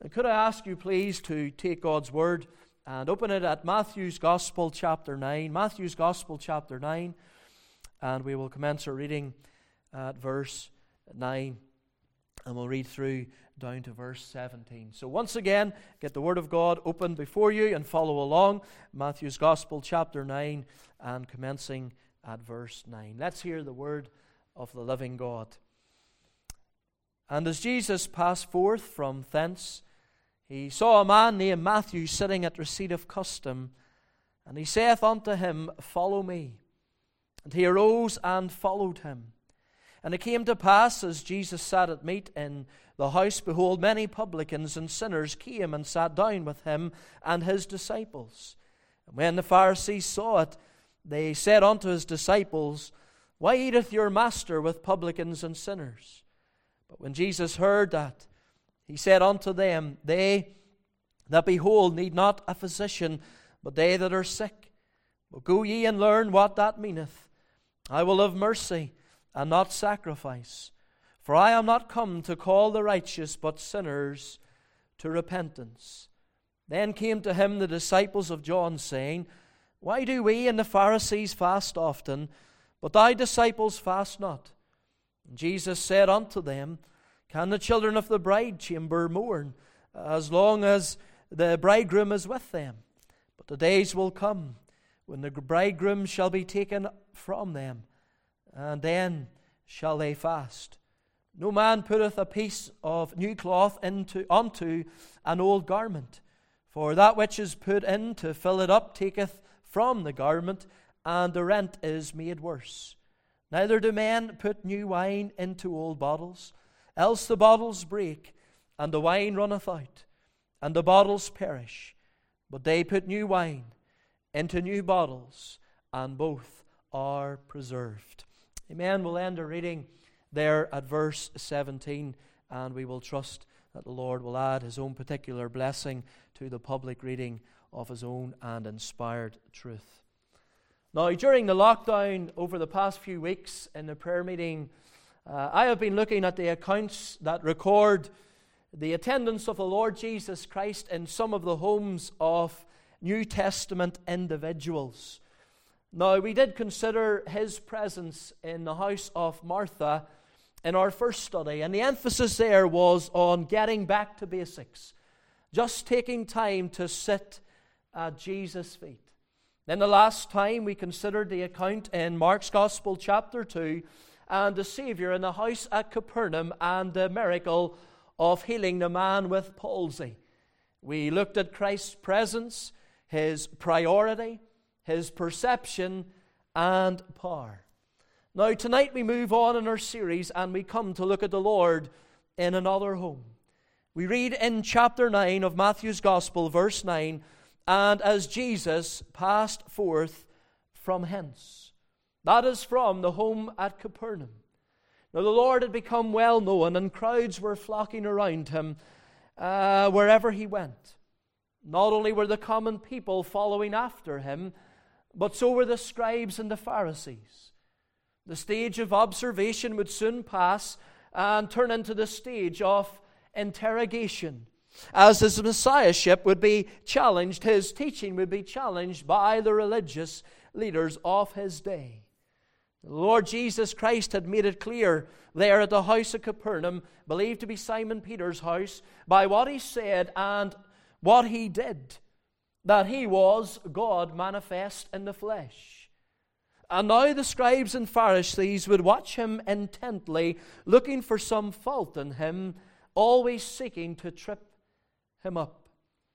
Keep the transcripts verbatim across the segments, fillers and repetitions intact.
And could I ask you please to take God's Word and open it at Matthew's Gospel chapter nine. Matthew's Gospel chapter nine. And we will commence our reading at verse nine. And we'll read through down to verse seventeen. So once again, get the Word of God open before you and follow along. Matthew's Gospel chapter nine and commencing at verse nine. Let's hear the Word of the living God. And as Jesus passed forth from thence, he saw a man named Matthew sitting at receipt of custom, and he saith unto him, Follow me. And he arose and followed him. And it came to pass, as Jesus sat at meat in the house, behold, many publicans and sinners came and sat down with him and his disciples. And when the Pharisees saw it, they said unto his disciples, Why eateth your master with publicans and sinners? But when Jesus heard that, he said unto them, They that be whole need not a physician, but they that are sick. But go ye and learn what that meaneth. I will have mercy, and not sacrifice. For I am not come to call the righteous, but sinners to repentance. Then came to him the disciples of John, saying, Why do we and the Pharisees fast often, but thy disciples fast not? And Jesus said unto them, Can the children of the bride chamber mourn, as long as the bridegroom is with them? But the days will come, when the bridegroom shall be taken from them, and then shall they fast. No man putteth a piece of new cloth into unto an old garment, for that which is put in to fill it up taketh from the garment, and the rent is made worse. Neither do men put new wine into old bottles, else the bottles break, and the wine runneth out, and the bottles perish. But they put new wine into new bottles, and both are preserved. Amen. We'll end our reading there at verse seventeen, and we will trust that the Lord will add His own particular blessing to the public reading of His own and inspired truth. Now, during the lockdown over the past few weeks in the prayer meeting, uh, I have been looking at the accounts that record the attendance of the Lord Jesus Christ in some of the homes of New Testament individuals. Now, we did consider His presence in the house of Martha in our first study, and the emphasis there was on getting back to basics, just taking time to sit at Jesus' feet. Then the last time we considered the account in Mark's Gospel chapter two, and the Savior in the house at Capernaum and the miracle of healing the man with palsy. We looked at Christ's presence, His priority, His perception, and power. Now tonight we move on in our series and we come to look at the Lord in another home. We read in chapter nine of Matthew's Gospel, verse nine, And as Jesus passed forth from hence. That is from the home at Capernaum. Now the Lord had become well known, and crowds were flocking around Him uh, wherever He went. Not only were the common people following after Him, but so were the scribes and the Pharisees. The stage of observation would soon pass and turn into the stage of interrogation, as His Messiahship would be challenged, His teaching would be challenged by the religious leaders of His day. The Lord Jesus Christ had made it clear there at the house of Capernaum, believed to be Simon Peter's house, by what He said and what He did, that He was God manifest in the flesh. And now the scribes and Pharisees would watch Him intently, looking for some fault in Him, always seeking to trip Him up.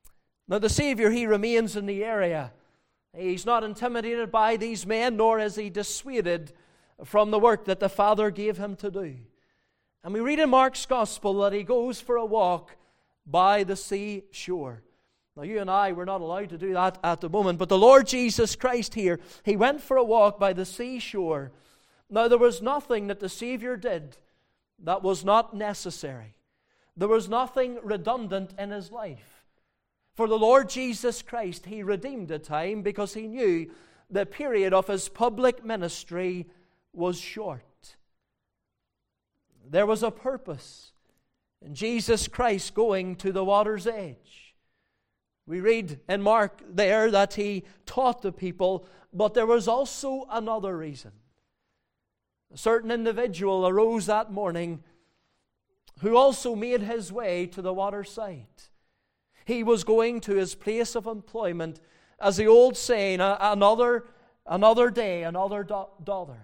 Now the Savior, He remains in the area. He's not intimidated by these men, nor is He dissuaded from the work that the Father gave Him to do. And we read in Mark's Gospel that He goes for a walk by the seashore. Now you and I, we're not allowed to do that at the moment, but the Lord Jesus Christ here, He went for a walk by the seashore. Now there was nothing that the Savior did that was not necessary. There was nothing redundant in His life. For the Lord Jesus Christ, He redeemed a time because He knew the period of His public ministry was short. There was a purpose and Jesus Christ going to the water's edge. We read in Mark there that He taught the people, but there was also another reason. A certain individual arose that morning who also made his way to the waterside. He was going to his place of employment, as the old saying, another, another day, another do- dollar.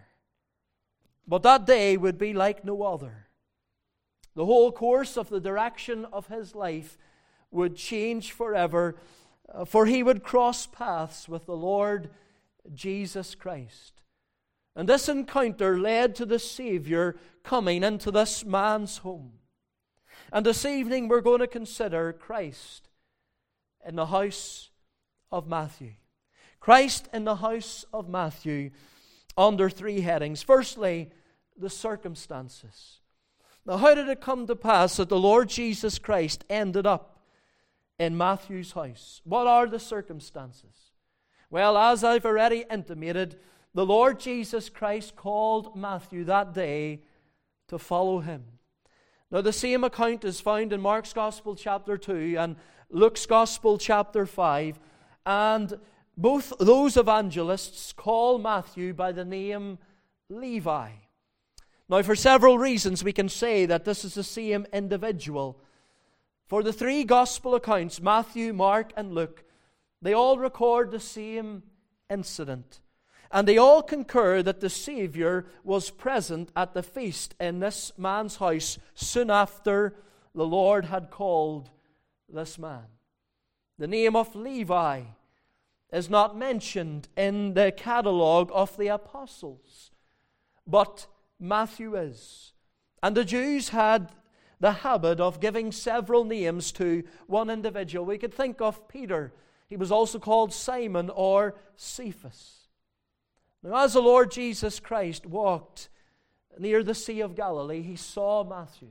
But that day would be like no other. The whole course of the direction of his life would change forever, for he would cross paths with the Lord Jesus Christ. And this encounter led to the Savior coming into this man's home. And this evening we're going to consider Christ in the house of Matthew. Christ in the house of Matthew under three headings. Firstly, the circumstances. Now, how did it come to pass that the Lord Jesus Christ ended up in Matthew's house? What are the circumstances? Well, as I've already intimated, the Lord Jesus Christ called Matthew that day to follow Him. Now, the same account is found in Mark's Gospel chapter two and Luke's Gospel chapter five, and both those evangelists call Matthew by the name Levi. Now, for several reasons, we can say that this is the same individual. For the three Gospel accounts, Matthew, Mark, and Luke, they all record the same incident. And they all concur that the Savior was present at the feast in this man's house soon after the Lord had called this man. The name of Levi is not mentioned in the catalogue of the apostles, but Matthew is. And the Jews had the habit of giving several names to one individual. We could think of Peter. He was also called Simon or Cephas. Now, as the Lord Jesus Christ walked near the Sea of Galilee, He saw Matthew.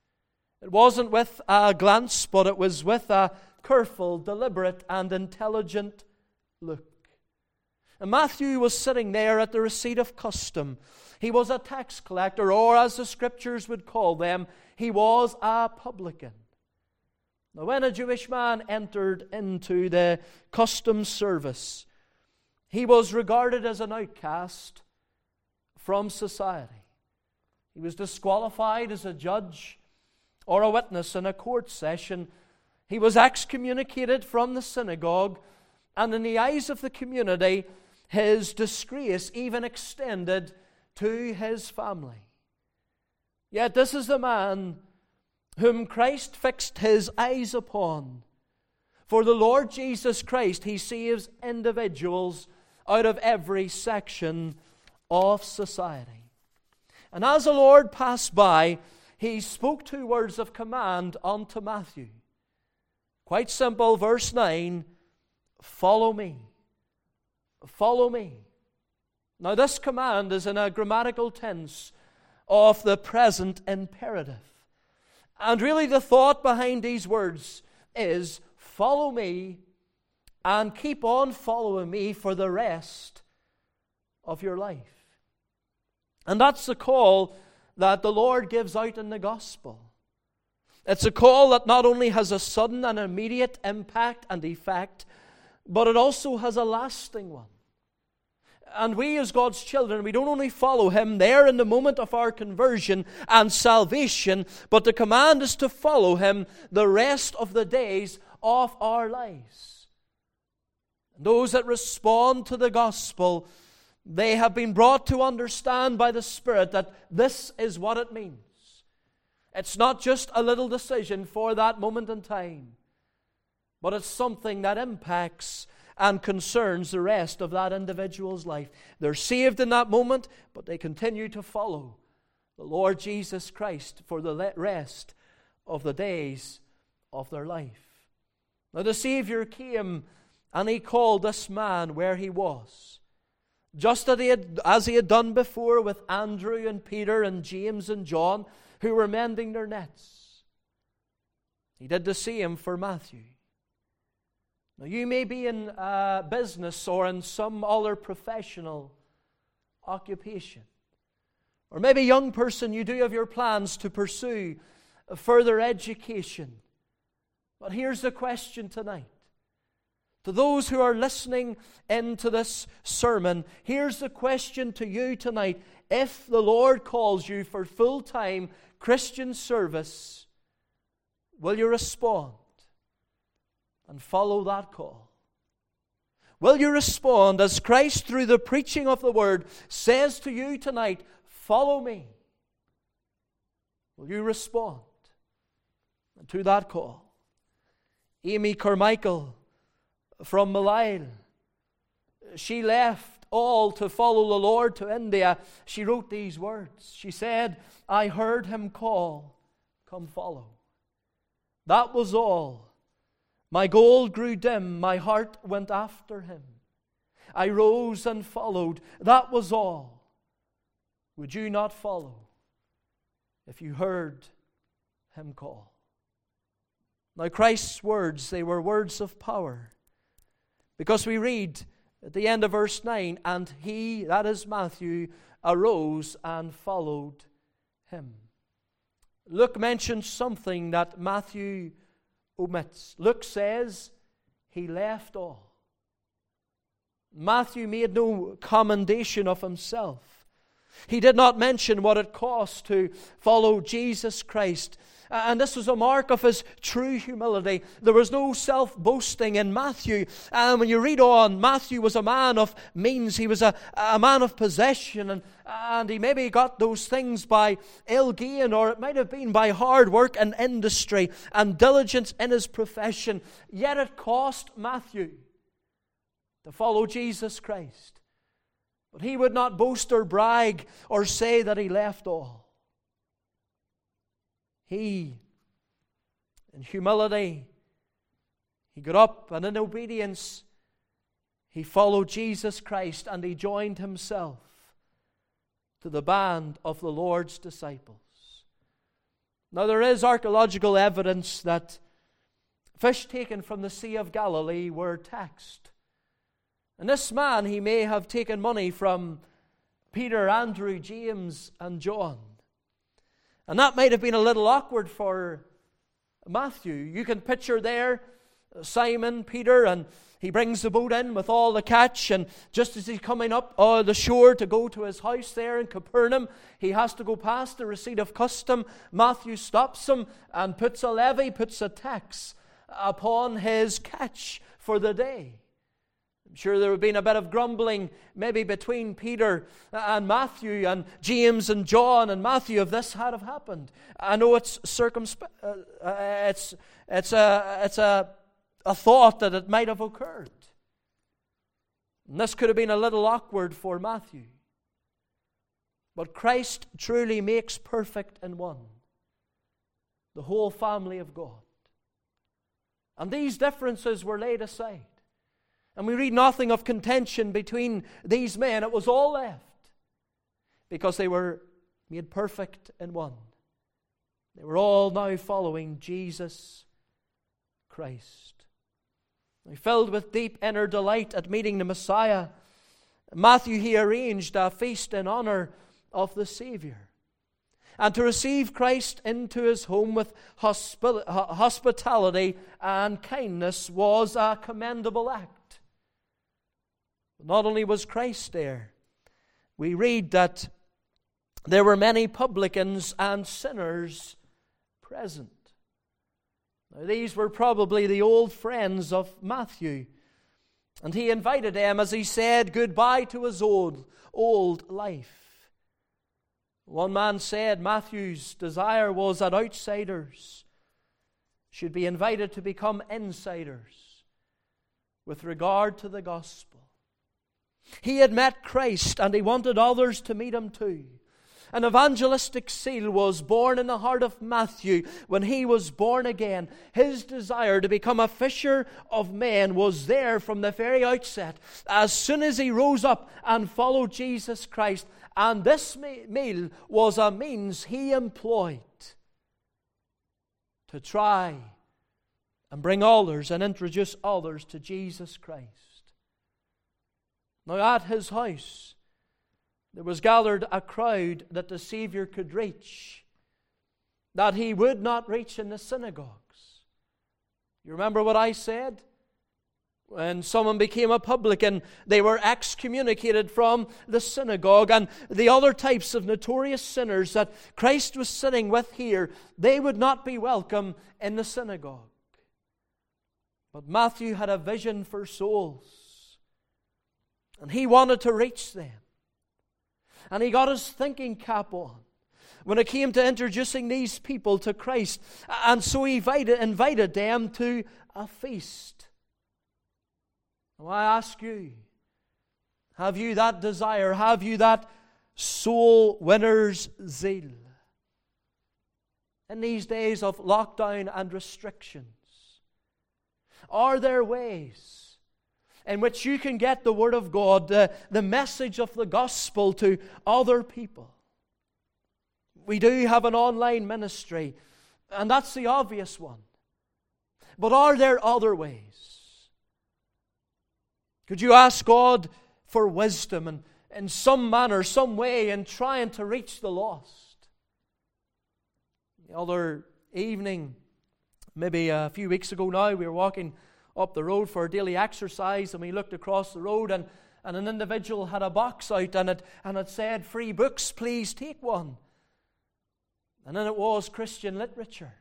It wasn't with a glance, but it was with a careful, deliberate, and intelligent look. And Matthew was sitting there at the receipt of custom. He was a tax collector, or as the Scriptures would call them, he was a publican. Now, when a Jewish man entered into the customs service, he was regarded as an outcast from society. He was disqualified as a judge or a witness in a court session. He was excommunicated from the synagogue, and in the eyes of the community, his disgrace even extended to his family. Yet this is the man whom Christ fixed His eyes upon. For the Lord Jesus Christ, He saves individuals out of every section of society. And as the Lord passed by, He spoke two words of command unto Matthew. Quite simple, verse nine, follow me. Follow me. Now, this command is in a grammatical tense of the present imperative. And really the thought behind these words is, follow me and keep on following me for the rest of your life. And that's the call that the Lord gives out in the gospel. It's a call that not only has a sudden and immediate impact and effect, but it also has a lasting one. And we as God's children, we don't only follow Him there in the moment of our conversion and salvation, but the command is to follow Him the rest of the days of our lives. Those that respond to the gospel, they have been brought to understand by the Spirit that this is what it means. It's not just a little decision for that moment in time, but it's something that impacts and concerns the rest of that individual's life. They're saved in that moment, but they continue to follow the Lord Jesus Christ for the rest of the days of their life. Now the Savior came and He called this man where he was. Just as he had, as he had done before with Andrew and Peter and James and John, who were mending their nets. He did the same for Matthew. Now, you may be in uh, business or in some other professional occupation. Or maybe, young person, you do have your plans to pursue further education. But here's the question tonight. To those who are listening into this sermon, here's the question to you tonight. If the Lord calls you for full-time Christian service, will you respond and follow that call? Will you respond as Christ, through the preaching of the Word, says to you tonight, follow me? Will you respond to that call? Amy Carmichael from Malile, she left all to follow the Lord to India. She wrote these words. She said, I heard Him call, come follow. That was all. My goal grew dim, my heart went after Him. I rose and followed, that was all. Would you not follow if you heard Him call? Now Christ's words, they were words of power. Because we read at the end of verse nine, and he, that is Matthew, arose and followed Him. Luke mentions something that Matthew omits. Luke says he left all. Matthew made no commendation of himself. He did not mention what it cost to follow Jesus Christ. And this was a mark of his true humility. There was no self-boasting in Matthew. And when you read on, Matthew was a man of means. He was a, a man of possession. And, and he maybe got those things by ill gain, or it might have been by hard work and industry and diligence in his profession. Yet it cost Matthew to follow Jesus Christ. But he would not boast or brag or say that he left all. He, in humility, he got up, and in obedience, he followed Jesus Christ, and he joined himself to the band of the Lord's disciples. Now, there is archaeological evidence that fish taken from the Sea of Galilee were taxed. And this man, he may have taken money from Peter, Andrew, James, and John. And that might have been a little awkward for Matthew. You can picture there Simon, Peter, and he brings the boat in with all the catch, and just as he's coming up uh, the shore to go to his house there in Capernaum, he has to go past the receipt of custom. Matthew stops him and puts a levy, puts a tax upon his catch for the day. I'm sure there would have been a bit of grumbling maybe between Peter and Matthew and James and John and Matthew if this had have happened. I know it's circumspe- uh, uh, it's it's a it's a a thought that it might have occurred. And this could have been a little awkward for Matthew. But Christ truly makes perfect in one the whole family of God. And these differences were laid aside. And we read nothing of contention between these men. It was all left because they were made perfect in one. They were all now following Jesus Christ. Now, filled with deep inner delight at meeting the Messiah, Matthew, he arranged a feast in honor of the Savior. And to receive Christ into his home with hospi- hospitality and kindness was a commendable act. Not only was Christ there, we read that there were many publicans and sinners present. Now, these were probably the old friends of Matthew, and he invited them as he said goodbye to his old, old life. One man said Matthew's desire was that outsiders should be invited to become insiders with regard to the gospel. He had met Christ, and he wanted others to meet him too. An evangelistic seal was born in the heart of Matthew when he was born again. His desire to become a fisher of men was there from the very outset, as soon as he rose up and followed Jesus Christ. And this meal was a means he employed to try and bring others and introduce others to Jesus Christ. Now at his house, there was gathered a crowd that the Savior could reach. that he would not reach in the synagogues. You remember what I said? When someone became a publican, they were excommunicated from the synagogue. And the other types of notorious sinners that Christ was sitting with here, they would not be welcome in the synagogue. But Matthew had a vision for souls, and he wanted to reach them. And he got his thinking cap on when it came to introducing these people to Christ. And so he invited, invited them to a feast. Now I ask you, have you that desire? Have you that soul winner's zeal? In these days of lockdown and restrictions, are there ways in which you can get the Word of God, the, the message of the gospel to other people? We do have an online ministry, and that's the obvious one. But are there other ways? Could you ask God for wisdom and in some manner, some way, in trying to reach the lost? The other evening, maybe a few weeks ago now, we were walking up the road for daily exercise, and we looked across the road, and, and an individual had a box out, and it, and it said, "Free books, please take one." And then it was Christian literature.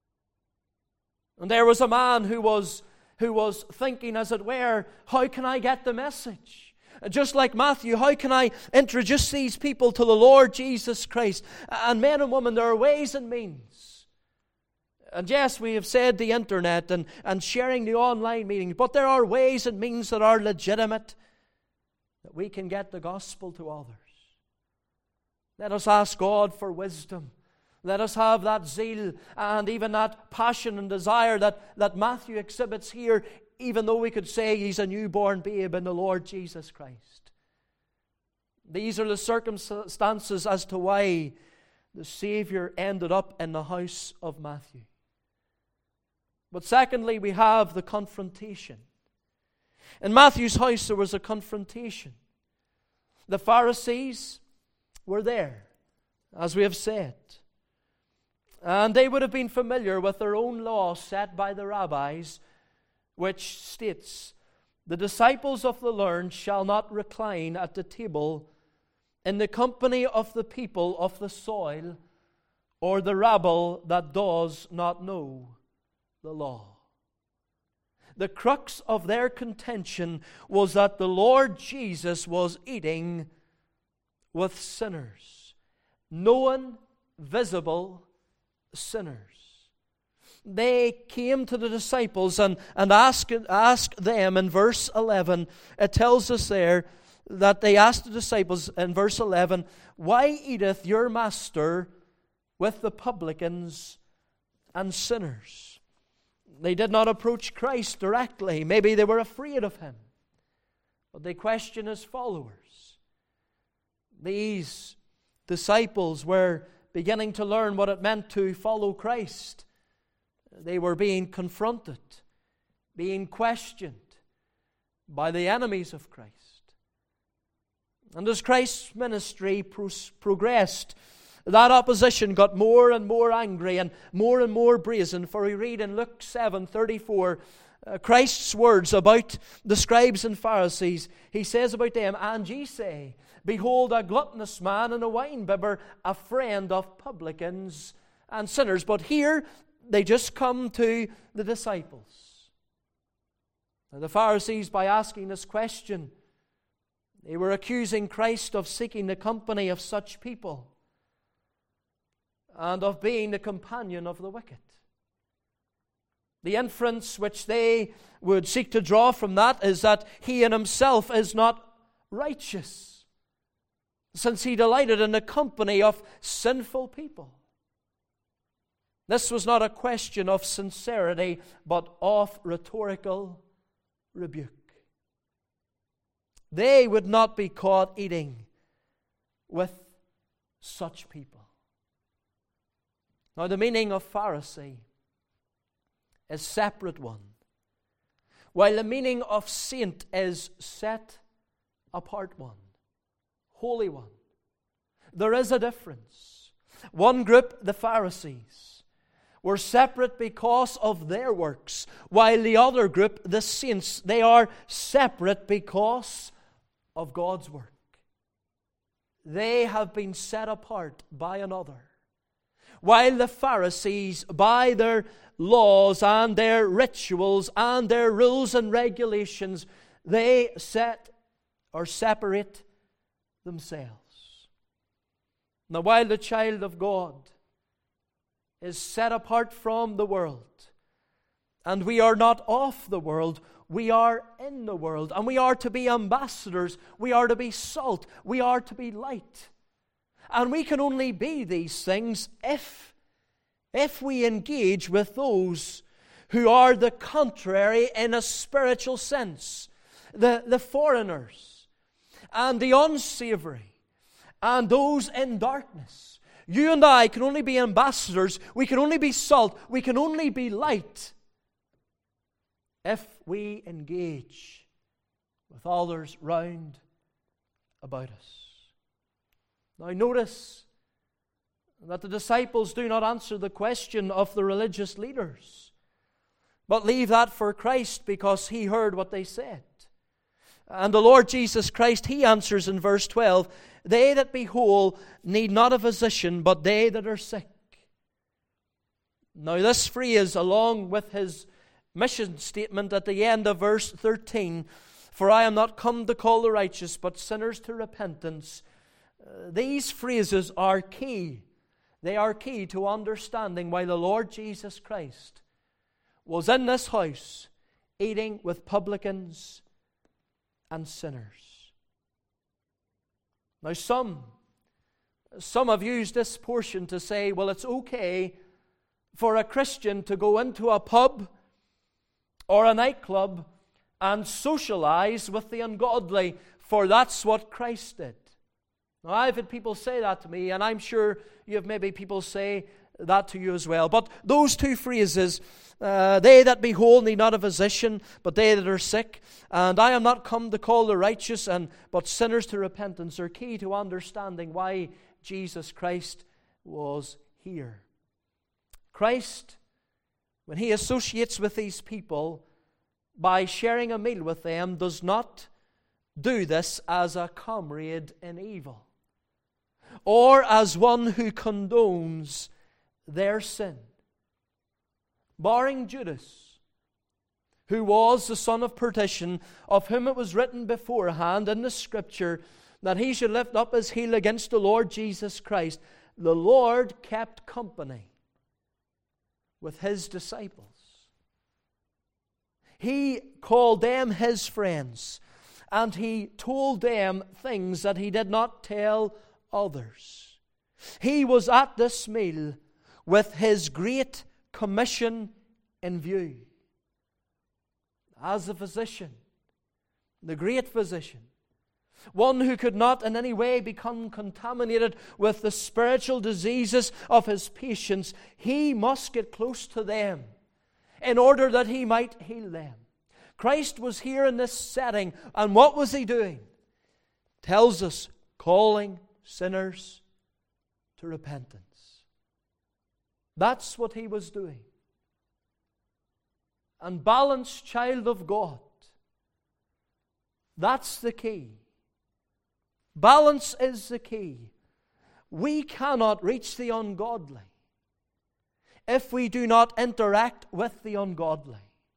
And there was a man who was, who was thinking, as it were, how can I get the message? Just like Matthew, how can I introduce these people to the Lord Jesus Christ? And men and women, there are ways and means. And yes, we have said the internet and, and sharing the online meetings, but there are ways and means that are legitimate that we can get the gospel to others. Let us ask God for wisdom. Let us have that zeal and even that passion and desire that, that Matthew exhibits here, even though we could say he's a newborn babe in the Lord Jesus Christ. These are the circumstances as to why the Savior ended up in the house of Matthew. But secondly, we have the confrontation. In Matthew's house, there was a confrontation. The Pharisees were there, as we have said. And they would have been familiar with their own law set by the rabbis, which states, "The disciples of the learned shall not recline at the table in the company of the people of the soil, or the rabble that does not know the law." The crux of their contention was that the Lord Jesus was eating with sinners, known, visible sinners. They came to the disciples and, and asked, asked them in verse eleven. It tells us there that they asked the disciples in verse eleven, "Why eateth your master with the publicans and sinners?" They did not approach Christ directly. Maybe they were afraid of him. But they questioned his followers. These disciples were beginning to learn what it meant to follow Christ. They were being confronted, being questioned by the enemies of Christ. And as Christ's ministry pro- progressed, that opposition got more and more angry and more and more brazen. For we read in Luke seven thirty-four, uh, Christ's words about the scribes and Pharisees. He says about them, "And ye say, Behold, a gluttonous man and a winebibber, a friend of publicans and sinners." But here, they just come to the disciples. Now, the Pharisees, by asking this question, they were accusing Christ of seeking the company of such people and of being the companion of the wicked. The inference which they would seek to draw from that is that he in himself is not righteous, since he delighted in the company of sinful people. This was not a question of sincerity, but of rhetorical rebuke. They would not be caught eating with such people. Now, the meaning of Pharisee is separate one, while the meaning of saint is set apart one, holy one. There is a difference. One group, the Pharisees, were separate because of their works, while the other group, the saints, they are separate because of God's work. They have been set apart by another. While the Pharisees, by their laws and their rituals and their rules and regulations, they set or separate themselves. Now, while the child of God is set apart from the world, and we are not of the world, we are in the world, and we are to be ambassadors, we are to be salt, we are to be light. And we can only be these things if, if we engage with those who are the contrary in a spiritual sense, the, the foreigners, and the unsavory, and those in darkness. You and I can only be ambassadors, we can only be salt, we can only be light if we engage with others round about us. Now notice that the disciples do not answer the question of the religious leaders, but leave that for Christ because He heard what they said. And the Lord Jesus Christ, He answers in verse twelve, "They that be whole need not a physician, but they that are sick." Now this phrase, along with His mission statement at the end of verse thirteen, "For I am not come to call the righteous, but sinners to repentance," uh, these phrases are key. They are key to understanding why the Lord Jesus Christ was in this house eating with publicans and sinners. Now some, some have used this portion to say, well, it's okay for a Christian to go into a pub or a nightclub and socialize with the ungodly, for that's what Christ did. Now, I've had people say that to me, and I'm sure you have maybe people say that to you as well. But those two phrases, uh, "they that be whole need not a physician, but they that are sick," and "I am not come to call the righteous, and but sinners to repentance," are key to understanding why Jesus Christ was here. Christ, when He associates with these people by sharing a meal with them, does not do this as a comrade in evil, or as one who condones their sin. Barring Judas, who was the son of perdition, of whom it was written beforehand in the Scripture that he should lift up his heel against the Lord Jesus Christ, the Lord kept company with His disciples. He called them His friends, and He told them things that He did not tell others. He was at this meal with His great commission in view. As a physician, the great physician, one who could not in any way become contaminated with the spiritual diseases of His patients, He must get close to them in order that He might heal them. Christ was here in this setting, and what was He doing? Tells us, calling sinners to repentance. That's what He was doing. And balanced child of God, that's the key. Balance is the key. We cannot reach the ungodly if we do not interact with the ungodly.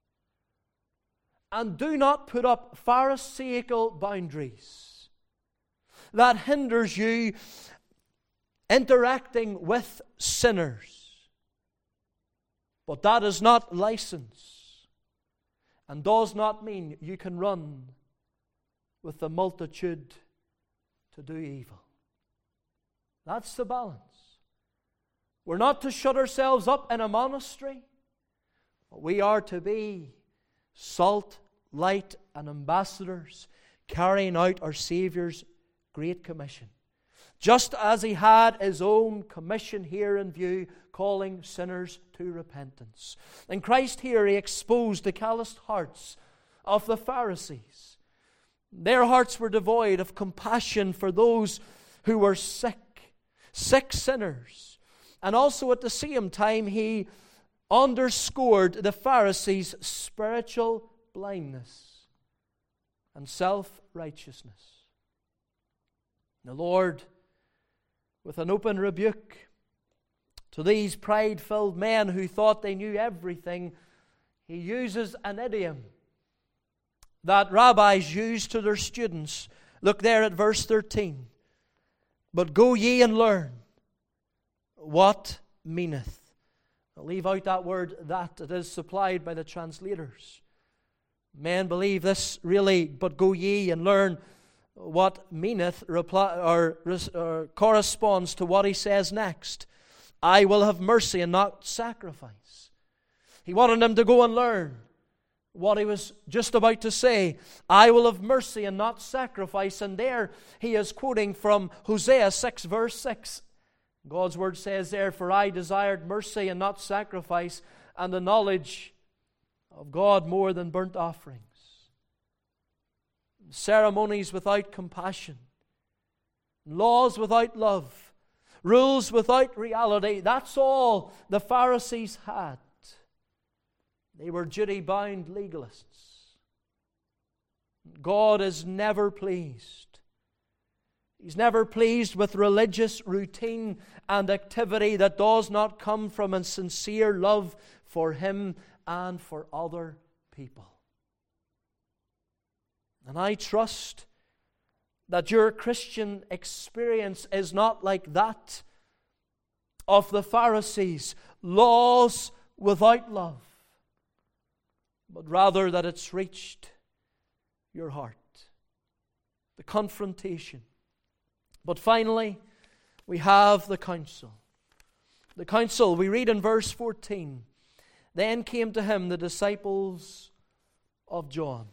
And do not put up pharisaical boundaries that hinders you interacting with sinners. But that is not license, and does not mean you can run with the multitude to do evil. That's the balance. We're not to shut ourselves up in a monastery, but we are to be salt, light, and ambassadors carrying out our Saviour's great commission. Just as He had His own commission here in view, calling sinners to repentance. In Christ here, He exposed the calloused hearts of the Pharisees. Their hearts were devoid of compassion for those who were sick, sick sinners. And also at the same time, He underscored the Pharisees' spiritual blindness and self-righteousness. The Lord, with an open rebuke to these pride-filled men who thought they knew everything, He uses an idiom that rabbis use to their students. Look there at verse thirteen. But go ye and learn what meaneth. I'll leave out that word that. It is supplied by the translators. Men believe this really, but go ye and learn what meaneth reply, or, or corresponds to what he says next. I will have mercy and not sacrifice. He wanted them to go and learn what he was just about to say. I will have mercy and not sacrifice. And there he is quoting from Hosea six verse six. God's word says there, for I desired mercy and not sacrifice, and the knowledge of God more than burnt offerings. Ceremonies without compassion, laws without love, rules without reality. That's all the Pharisees had. They were duty-bound legalists. God is never pleased. He's never pleased with religious routine and activity that does not come from a sincere love for Him and for other people. And I trust that your Christian experience is not like that of the Pharisees, laws without love, but rather that it's reached your heart. The confrontation. But finally, we have the counsel. The counsel, we read in verse fourteen, then came to him the disciples of John.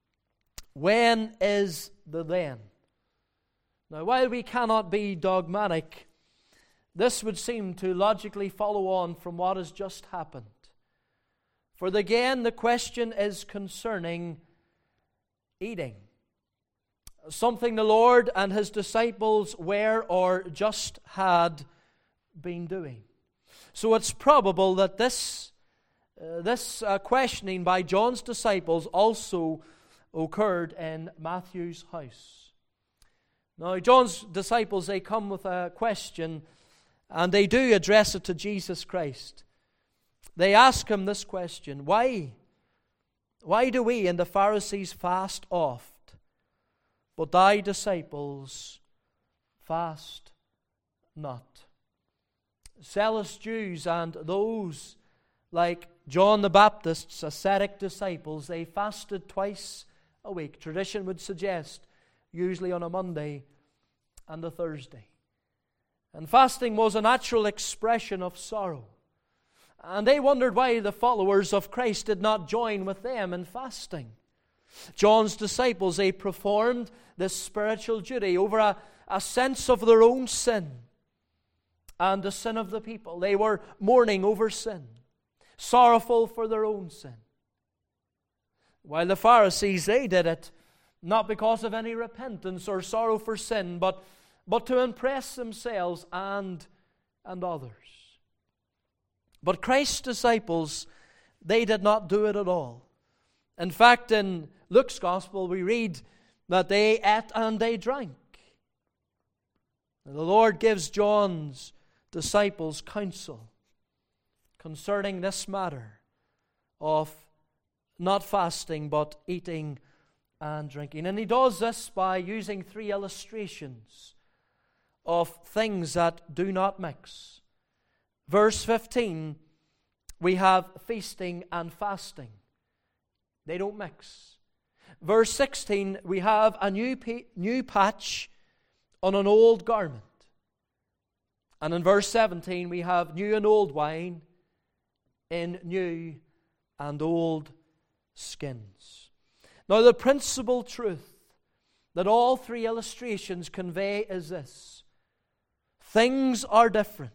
When is the then? Now, while we cannot be dogmatic, this would seem to logically follow on from what has just happened. For again, the question is concerning eating. Something the Lord and His disciples were or just had been doing. So it's probable that this, uh, this uh, questioning by John's disciples also occurred in Matthew's house. Now, John's disciples, they come with a question, and they do address it to Jesus Christ. They ask Him this question, why? Why do we and the Pharisees fast oft, but thy disciples fast not? Zealous Jews and those like John the Baptist's ascetic disciples, they fasted twice a week. Tradition would suggest usually on a Monday and a Thursday. And fasting was a natural expression of sorrow. And they wondered why the followers of Christ did not join with them in fasting. John's disciples, they performed this spiritual duty over a, a sense of their own sin and the sin of the people. They were mourning over sin, sorrowful for their own sin. While the Pharisees, they did it not because of any repentance or sorrow for sin, but, but to impress themselves and, and others. But Christ's disciples, they did not do it at all. In fact, in Luke's Gospel, we read that they ate and they drank. And the Lord gives John's disciples counsel concerning this matter of not fasting, but eating and drinking. And He does this by using three illustrations of things that do not mix. Verse fifteen, we have feasting and fasting. They don't mix. Verse sixteen, we have a new, pa- new patch on an old garment. And in verse seventeen, we have new and old wine in new and old skins. Now, the principal truth that all three illustrations convey is this: things are different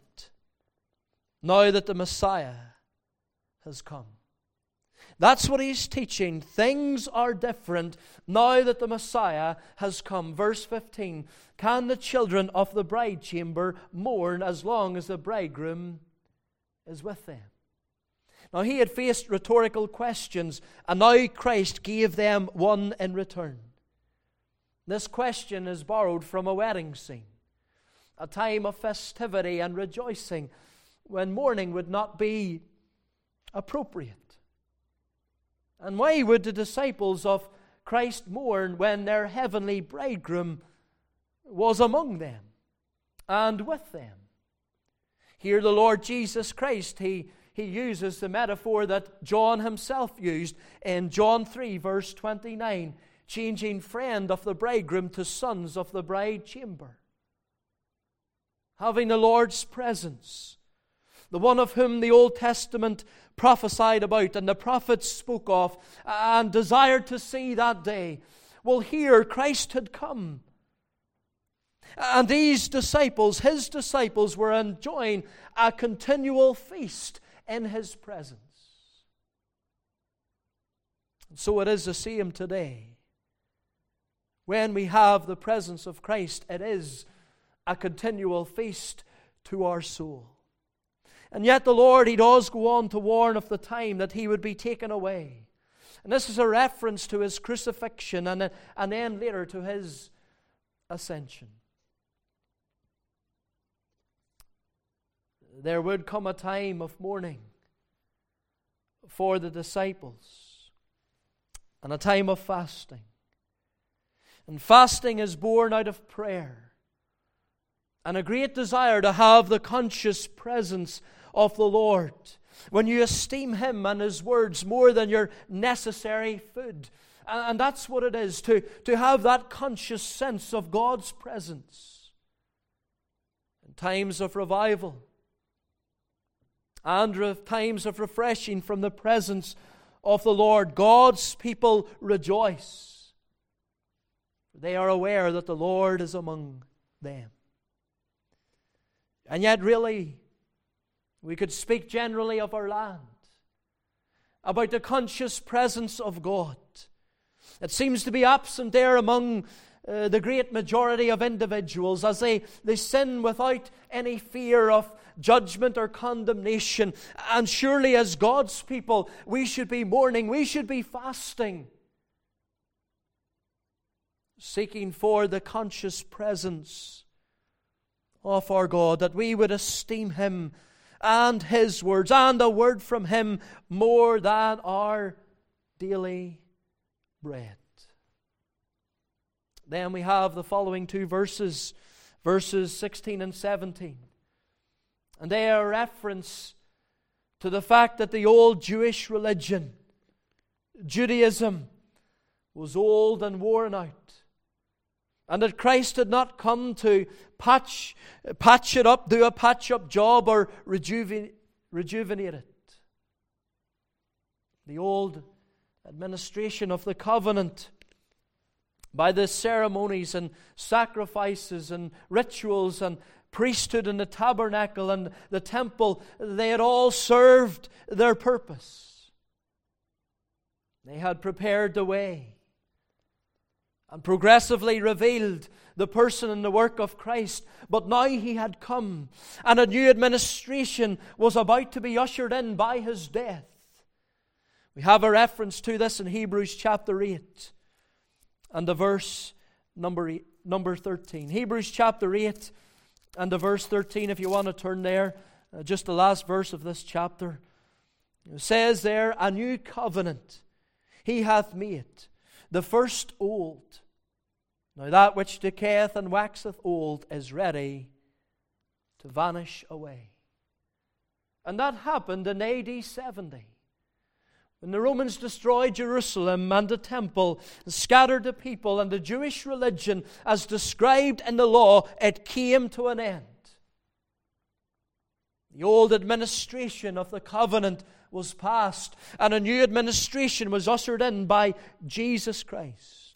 now that the Messiah has come. That's what He's teaching. Things are different now that the Messiah has come. Verse fifteen, can the children of the bride chamber mourn as long as the bridegroom is with them? Now, he had faced rhetorical questions, and now Christ gave them one in return. This question is borrowed from a wedding scene, a time of festivity and rejoicing when mourning would not be appropriate. And why would the disciples of Christ mourn when their heavenly bridegroom was among them and with them? Here the Lord Jesus Christ, he He uses the metaphor that John himself used in John three, verse twenty-nine, changing friend of the bridegroom to sons of the bride chamber. Having the Lord's presence, the one of whom the Old Testament prophesied about and the prophets spoke of and desired to see that day. Well, here Christ had come. And these disciples, his disciples, were enjoying a continual feast in his presence. And so it is the same today. When we have the presence of Christ, it is a continual feast to our soul. And yet the Lord, he does go on to warn of the time that he would be taken away. And this is a reference to his crucifixion and, and then later to his ascension. There would come a time of mourning for the disciples and a time of fasting. And fasting is born out of prayer and a great desire to have the conscious presence of the Lord. When you esteem Him and His words more than your necessary food. And that's what it is, to, to have that conscious sense of God's presence. In times of revival, and times of refreshing from the presence of the Lord, God's people rejoice. They are aware that the Lord is among them. And yet really, we could speak generally of our land, about the conscious presence of God. It seems to be absent there among uh, the great majority of individuals as they, they sin without any fear of judgment or condemnation. And surely as God's people, we should be mourning, we should be fasting, seeking for the conscious presence of our God, that we would esteem Him and His words and a word from Him more than our daily bread. Then we have the following two verses, verses sixteen and seventeen. And they are a reference to the fact that the old Jewish religion, Judaism, was old and worn out. And that Christ had not come to patch, patch it up, do a patch-up job, or rejuvenate, rejuvenate it. The old administration of the covenant, by the ceremonies and sacrifices and rituals and priesthood and the tabernacle and the temple, they had all served their purpose. They had prepared the way and progressively revealed the person and the work of Christ. But now He had come, and a new administration was about to be ushered in by His death. We have a reference to this in Hebrews chapter eight and the verse number eight, number thirteen. Hebrews chapter eight and the verse thirteen, if you want to turn there, uh, just the last verse of this chapter. It says there, "A new covenant He hath made, the first old. Now that which decayeth and waxeth old is ready to vanish away." And that happened in A D seventy. When the Romans destroyed Jerusalem and the temple, scattered the people, and the Jewish religion, as described in the law, it came to an end. The old administration of the covenant was passed, and a new administration was ushered in by Jesus Christ.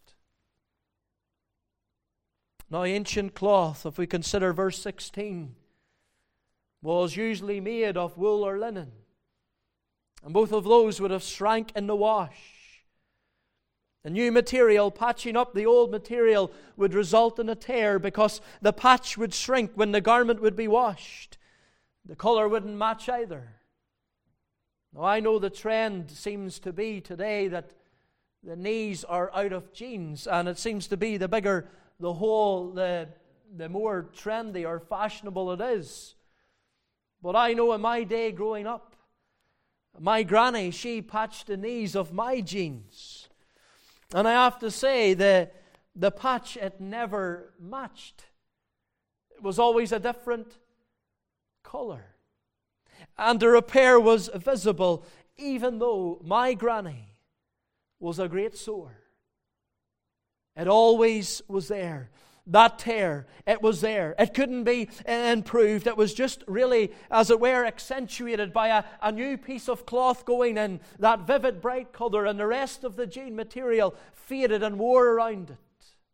Now, ancient cloth, if we consider verse sixteen, was usually made of wool or linen. And both of those would have shrank in the wash. The new material, patching up the old material, would result in a tear because the patch would shrink when the garment would be washed. The color wouldn't match either. Now, I know the trend seems to be today that the knees are out of jeans, and it seems to be the bigger the hole, the, the more trendy or fashionable it is. But I know in my day growing up, my granny, she patched the knees of my jeans. And I have to say, the, the patch, it never matched. It was always a different color. And the repair was visible, even though my granny was a great sewer. It always was there. That tear, it was there. It couldn't be improved. It was just really, as it were, accentuated by a, a new piece of cloth going in, that vivid bright color, and the rest of the jean material faded and wore around it.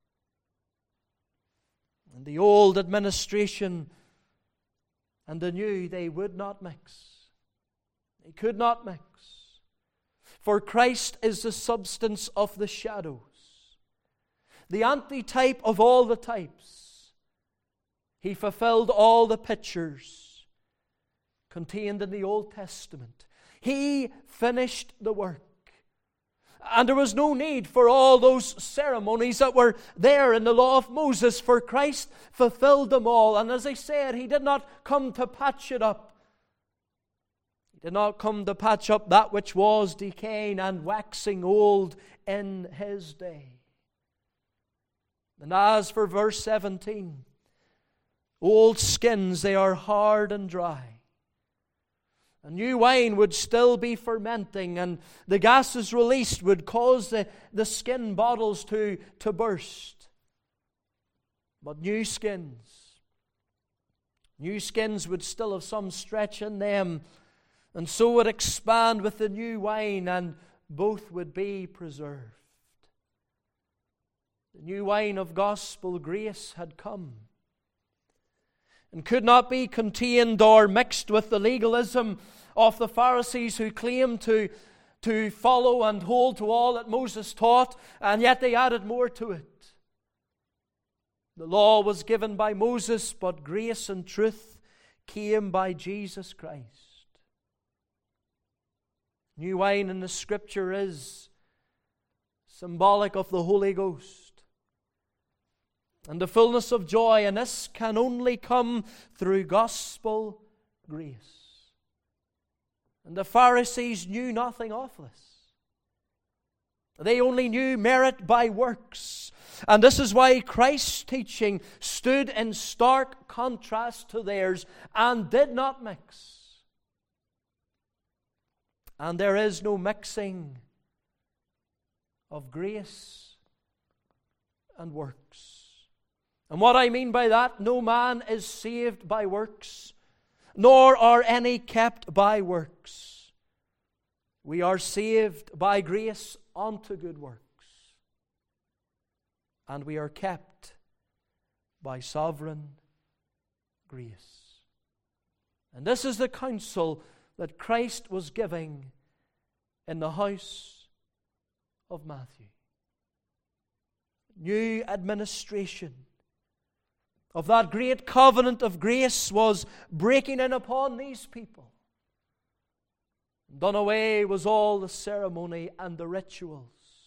And the old administration and the new, they would not mix. They could not mix. For Christ is the substance of the shadows, the antitype of all the types. He fulfilled all the pictures contained in the Old Testament. He finished the work. And there was no need for all those ceremonies that were there in the law of Moses, for Christ fulfilled them all. And as I said, He did not come to patch it up. He did not come to patch up that which was decaying and waxing old in His day. And as for verse seventeen, old skins, they are hard and dry. A new wine would still be fermenting, and the gases released would cause the, the skin bottles to, to burst. But new skins, new skins would still have some stretch in them, and so would expand with the new wine, and both would be preserved. The new wine of gospel grace had come, and could not be contained or mixed with the legalism of the Pharisees, who claimed to, to follow and hold to all that Moses taught, and yet they added more to it. The law was given by Moses, but grace and truth came by Jesus Christ. New wine in the Scripture is symbolic of the Holy Ghost and the fullness of joy, and this can only come through gospel grace. And the Pharisees knew nothing of this. They only knew merit by works. And this is why Christ's teaching stood in stark contrast to theirs and did not mix. And there is no mixing of grace and works. And what I mean by that, no man is saved by works, nor are any kept by works. We are saved by grace unto good works, and we are kept by sovereign grace. And this is the counsel that Christ was giving in the house of Matthew. New administration of that great covenant of grace was breaking in upon these people. Done away was all the ceremony and the rituals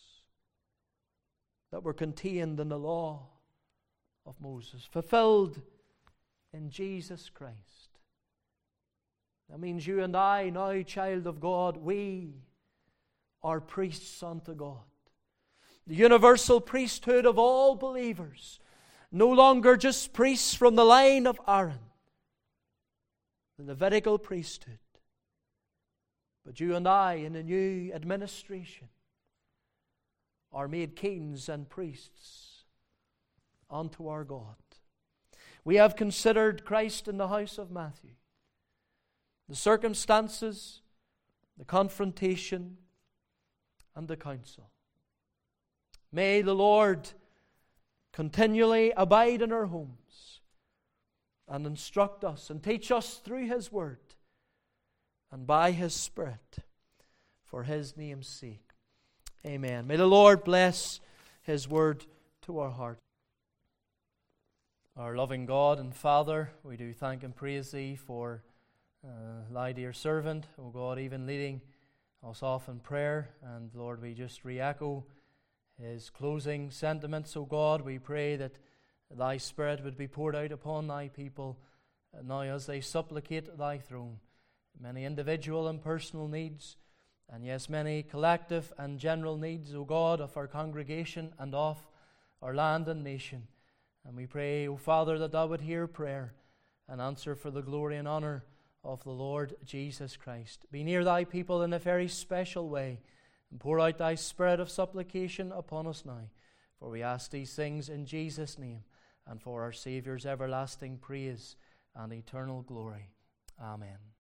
that were contained in the law of Moses, fulfilled in Jesus Christ. That means you and I, now child of God, we are priests unto God. The universal priesthood of all believers, no longer just priests from the line of Aaron, the Levitical priesthood, but you and I in the new administration are made kings and priests unto our God. We have considered Christ in the house of Matthew, the circumstances, the confrontation, and the counsel. May the Lord continually abide in our homes and instruct us and teach us through His Word and by His Spirit for His name's sake. Amen. May the Lord bless His Word to our heart. Our loving God and Father, we do thank and praise Thee for uh, thy dear servant, O God, even leading us off in prayer. And Lord, we just re-echo his closing sentiments. O God, we pray that thy Spirit would be poured out upon thy people uh, now as they supplicate thy throne. Many individual and personal needs, and yes, many collective and general needs, O God, of our congregation and of our land and nation. And we pray, O Father, that thou would hear prayer and answer for the glory and honor of the Lord Jesus Christ. Be near thy people in a very special way, and pour out thy Spirit of supplication upon us now. For we ask these things in Jesus' name, and for our Saviour's everlasting praise and eternal glory. Amen.